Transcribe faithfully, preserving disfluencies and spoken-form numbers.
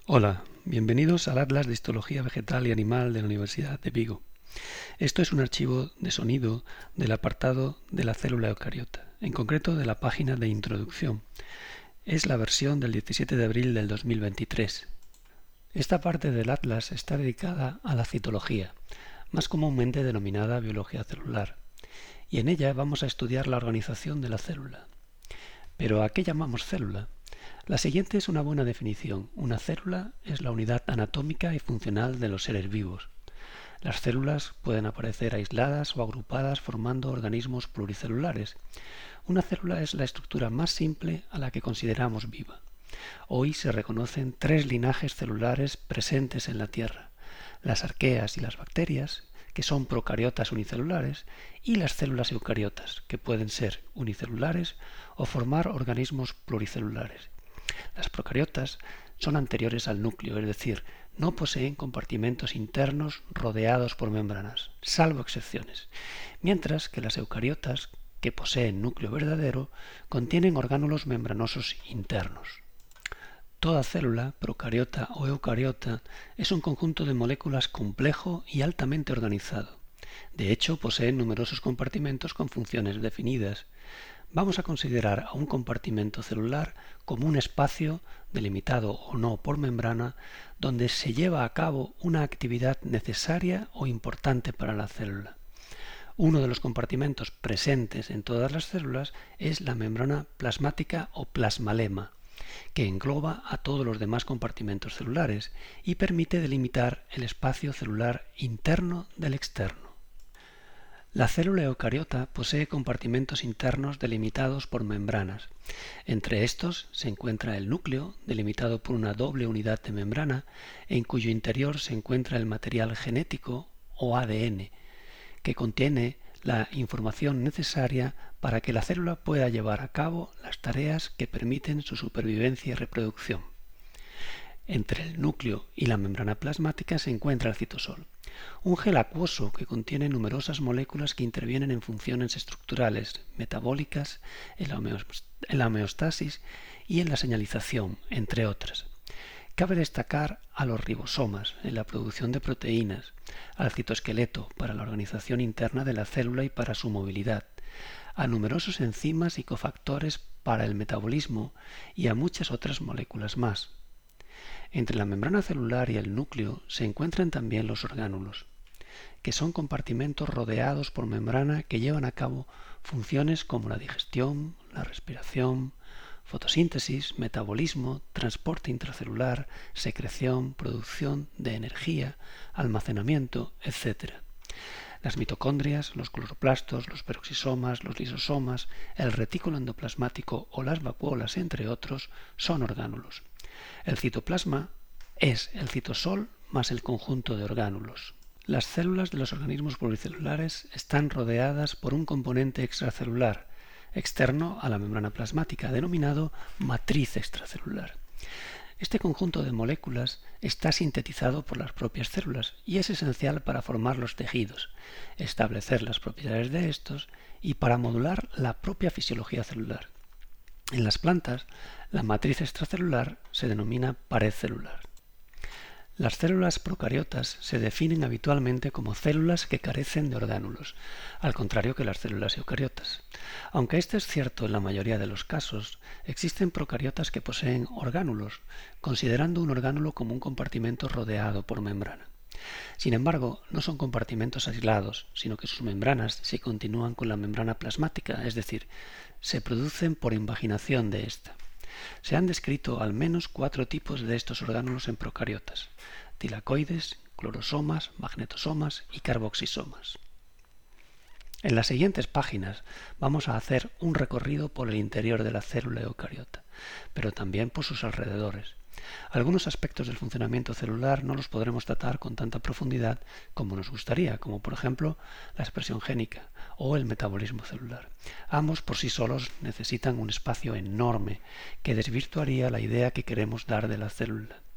Hola, bienvenidos al Atlas de Histología Vegetal y Animal de la Universidad de Vigo. Esto es un archivo de sonido del apartado de la célula eucariota, en concreto de la página de introducción. Es la versión del diecisiete de abril del dos mil veintitrés. Esta parte del Atlas está dedicada a la citología, más comúnmente denominada biología celular, y en ella vamos a estudiar la organización de la célula. ¿Pero a qué llamamos célula? La siguiente es una buena definición. Una célula es la unidad anatómica y funcional de los seres vivos. Las células pueden aparecer aisladas o agrupadas formando organismos pluricelulares. Una célula es la estructura más simple a la que consideramos viva. Hoy se reconocen tres linajes celulares presentes en la Tierra: las arqueas y las bacterias, que son procariotas unicelulares, y las células eucariotas, que pueden ser unicelulares o formar organismos pluricelulares. Las procariotas son anteriores al núcleo, es decir, no poseen compartimentos internos rodeados por membranas, salvo excepciones, mientras que las eucariotas, que poseen núcleo verdadero, contienen orgánulos membranosos internos. Toda célula, procariota o eucariota, es un conjunto de moléculas complejo y altamente organizado. De hecho, poseen numerosos compartimentos con funciones definidas. Vamos a considerar a un compartimento celular como un espacio, delimitado o no por membrana, donde se lleva a cabo una actividad necesaria o importante para la célula. Uno de los compartimentos presentes en todas las células es la membrana plasmática o plasmalema, que engloba a todos los demás compartimentos celulares y permite delimitar el espacio celular interno del externo. La célula eucariota posee compartimentos internos delimitados por membranas. Entre estos se encuentra el núcleo, delimitado por una doble unidad de membrana, en cuyo interior se encuentra el material genético o A D N, que contiene la información necesaria para que la célula pueda llevar a cabo las tareas que permiten su supervivencia y reproducción. Entre el núcleo y la membrana plasmática se encuentra el citosol, un gel acuoso que contiene numerosas moléculas que intervienen en funciones estructurales, metabólicas, en la homeostasis y en la señalización, entre otras. Cabe destacar a los ribosomas en la producción de proteínas, al citoesqueleto para la organización interna de la célula y para su movilidad, a numerosos enzimas y cofactores para el metabolismo y a muchas otras moléculas más. Entre la membrana celular y el núcleo se encuentran también los orgánulos, que son compartimentos rodeados por membrana que llevan a cabo funciones como la digestión, la respiración, fotosíntesis, metabolismo, transporte intracelular, secreción, producción de energía, almacenamiento, etcétera. Las mitocondrias, los cloroplastos, los peroxisomas, los lisosomas, el retículo endoplasmático o las vacuolas, entre otros, son orgánulos. El citoplasma es el citosol más el conjunto de orgánulos. Las células de los organismos pluricelulares están rodeadas por un componente extracelular, externo a la membrana plasmática, denominado matriz extracelular. Este conjunto de moléculas está sintetizado por las propias células y es esencial para formar los tejidos, establecer las propiedades de estos y para modular la propia fisiología celular. En las plantas, la matriz extracelular se denomina pared celular. Las células procariotas se definen habitualmente como células que carecen de orgánulos, al contrario que las células eucariotas. Aunque esto es cierto en la mayoría de los casos, existen procariotas que poseen orgánulos, considerando un orgánulo como un compartimento rodeado por membrana. Sin embargo, no son compartimentos aislados, sino que sus membranas se continúan con la membrana plasmática, es decir, se producen por invaginación de ésta. Se han descrito al menos cuatro tipos de estos orgánulos en procariotas: tilacoides, clorosomas, magnetosomas y carboxisomas. En las siguientes páginas vamos a hacer un recorrido por el interior de la célula eucariota, pero también por sus alrededores. Algunos aspectos del funcionamiento celular no los podremos tratar con tanta profundidad como nos gustaría, como por ejemplo la expresión génica o el metabolismo celular. Ambos por sí solos necesitan un espacio enorme que desvirtuaría la idea que queremos dar de la célula.